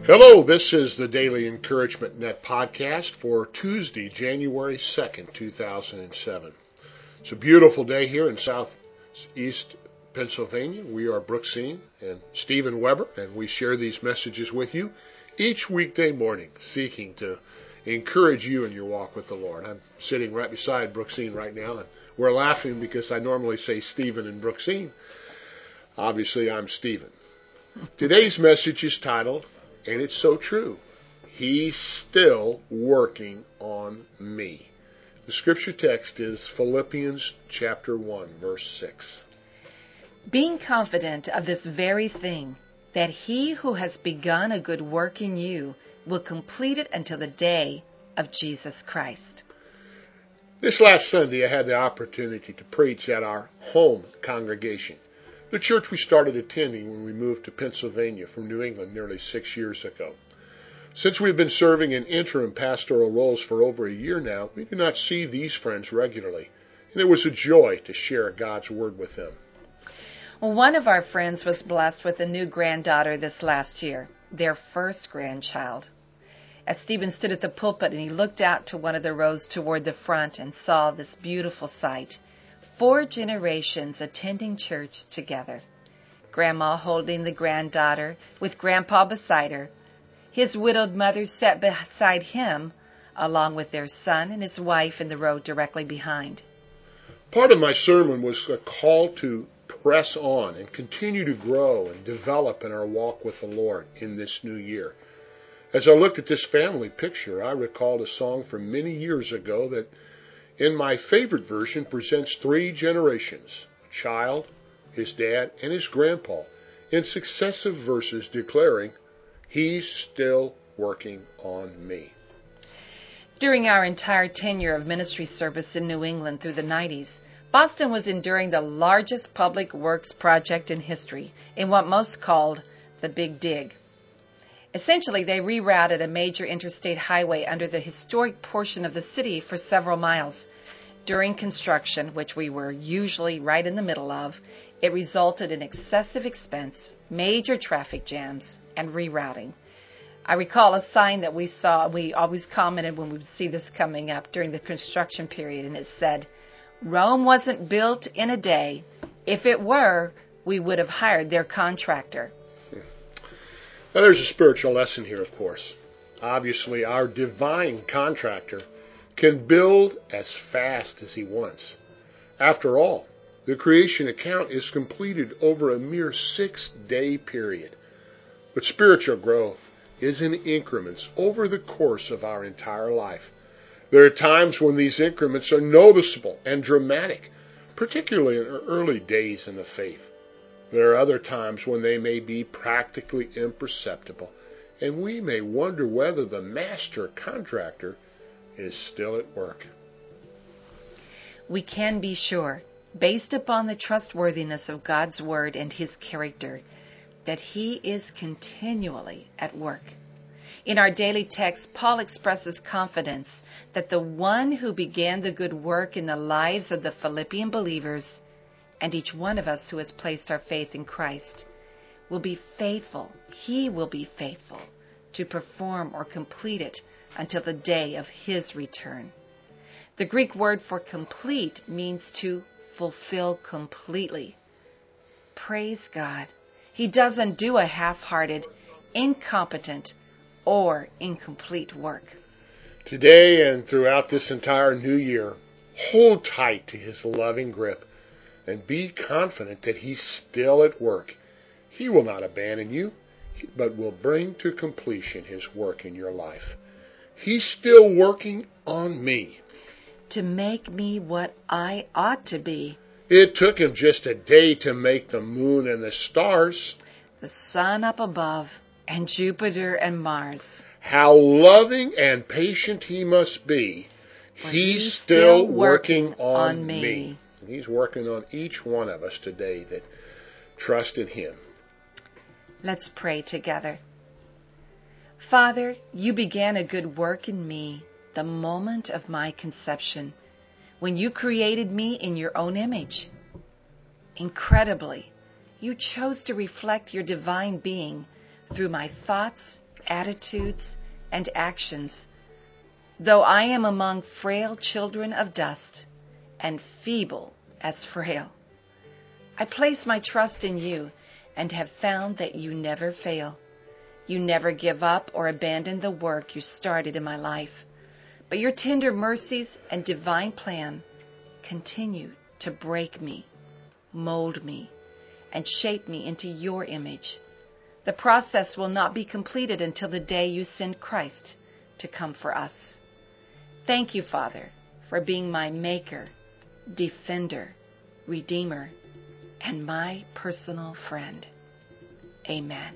Hello, this is the Daily Encouragement Net podcast for Tuesday, January 2nd, 2007. It's a beautiful day here in southeast Pennsylvania. We are Brooksine and Stephen Weber, and we share these messages with you each weekday morning, seeking to encourage you in your walk with the Lord. I'm sitting right beside Brooksine right now, and we're laughing because I normally say Stephen and Brooksine. Obviously, I'm Stephen. Today's message is titled, and it's so true, He's still working on me. The scripture text is Philippians chapter 1, verse 6. Being confident of this very thing, that he who has begun a good work in you will complete it until the day of Jesus Christ. This last Sunday I had the opportunity to preach at our home congregation, the church we started attending when we moved to Pennsylvania from New England nearly 6 years ago. Since we've been serving in interim pastoral roles for over a year now, we do not see these friends regularly, and it was a joy to share God's Word with them. Well, one of our friends was blessed with a new granddaughter this last year, their first grandchild. As Stephen stood at the pulpit and he looked out to one of the rows toward the front and saw this beautiful sight, 4 generations attending church together. Grandma holding the granddaughter with Grandpa beside her. His widowed mother sat beside him, along with their son and his wife in the row directly behind. Part of my sermon was a call to press on and continue to grow and develop in our walk with the Lord in this new year. As I looked at this family picture, I recalled a song from many years ago that in my favorite version presents 3 generations, a child, his dad, and his grandpa, in successive verses declaring, He's still working on me. During our entire tenure of ministry service in New England through the 90s, Boston was enduring the largest public works project in history in what most called the Big Dig. Essentially, they rerouted a major interstate highway under the historic portion of the city for several miles. During construction, which we were usually right in the middle of, it resulted in excessive expense, major traffic jams, and rerouting. I recall a sign that we saw, we always commented when we would see this coming up during the construction period, and it said, Rome wasn't built in a day. If it were, we would have hired their contractor. Now there's a spiritual lesson here, of course. Obviously, our divine contractor can build as fast as he wants. After all, the creation account is completed over a mere 6-day period. But spiritual growth is in increments over the course of our entire life. There are times when these increments are noticeable and dramatic, particularly in early days in the faith. There are other times when they may be practically imperceptible, and we may wonder whether the master contractor is still at work. We can be sure, based upon the trustworthiness of God's Word and His character, that He is continually at work. In our daily text, Paul expresses confidence that the one who began the good work in the lives of the Philippian believers and each one of us who has placed our faith in Christ will be faithful. He will be faithful to perform or complete it until the day of His return. The Greek word for complete means to fulfill completely. Praise God. He doesn't do a half-hearted, incompetent, or incomplete work. Today and throughout this entire new year, hold tight to His loving grip and be confident that He's still at work. He will not abandon you, but will bring to completion His work in your life. He's still working on me. To make me what I ought to be. It took Him just a day to make the moon and the stars, the sun up above, and Jupiter and Mars. How loving and patient He must be. He's still working on me. He's working on each one of us today that trust in Him. Let's pray together. Father, You began a good work in me the moment of my conception, when You created me in Your own image. Incredibly, You chose to reflect Your divine being through my thoughts attitudes, and actions, though I am among frail children of dust and feeble as frail. I place my trust in you and have found that you never fail. You never give up or abandon the work you started in my life, but your tender mercies and divine plan continue to break me, mold me, and shape me into your image. The process will not be completed until the day you send Christ to come for us. Thank you, Father, for being my maker, defender, redeemer, and my personal friend. Amen.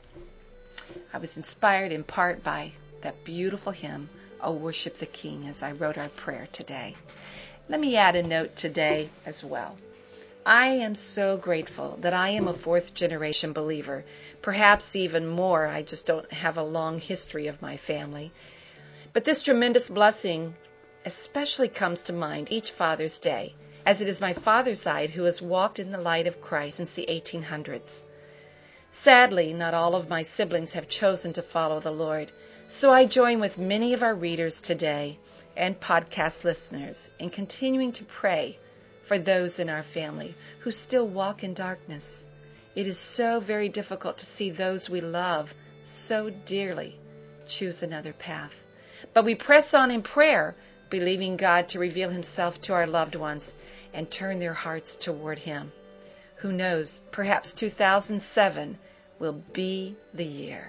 I was inspired in part by that beautiful hymn, "O Worship the King," as I wrote our prayer today. Let me add a note today as well. I am so grateful that I am a fourth-generation believer, perhaps even more. I just don't have a long history of my family. But this tremendous blessing especially comes to mind each Father's Day, as it is my father's side who has walked in the light of Christ since the 1800s. Sadly, not all of my siblings have chosen to follow the Lord, so I join with many of our readers today and podcast listeners in continuing to pray for those in our family who still walk in darkness. It is so very difficult to see those we love so dearly choose another path. But we press on in prayer, believing God to reveal himself to our loved ones and turn their hearts toward him. Who knows, perhaps 2007 will be the year.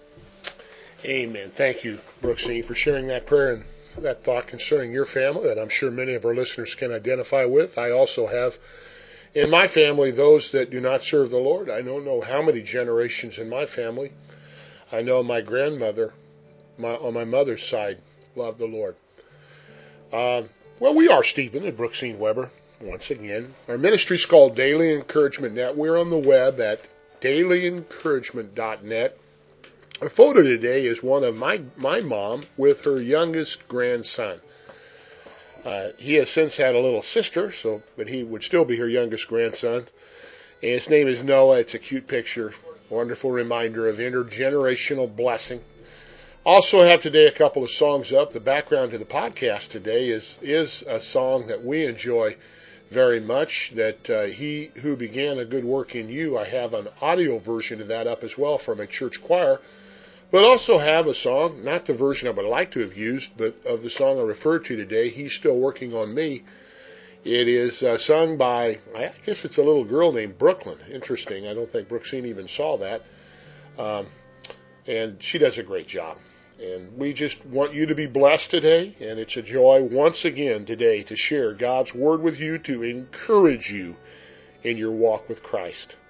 Amen. Thank you, Brooksine, for sharing that prayer and that thought concerning your family that I'm sure many of our listeners can identify with. I also have in my family those that do not serve the Lord. I don't know how many generations in my family. I know my grandmother, on my mother's side, loved the Lord. Well, we are Stephen and Brooksine Weber, once again. Our ministry is called Daily Encouragement Net. We're on the web at dailyencouragement.net. Our photo today is one of my mom with her youngest grandson. He has since had a little sister, but he would still be her youngest grandson. And his name is Noah. It's a cute picture, wonderful reminder of intergenerational blessing. Also have today a couple of songs up. The background to the podcast today is a song that we enjoy very much, that He Who Began a Good Work in You. I have an audio version of that up as well from a church choir. But also have a song, not the version I would like to have used, but of the song I referred to today, He's Still Working on Me. It is sung by, I guess it's a little girl named Brooklyn. Interesting. I don't think Brooksine even saw that. And she does a great job. And we just want you to be blessed today. And it's a joy once again today to share God's Word with you, to encourage you in your walk with Christ.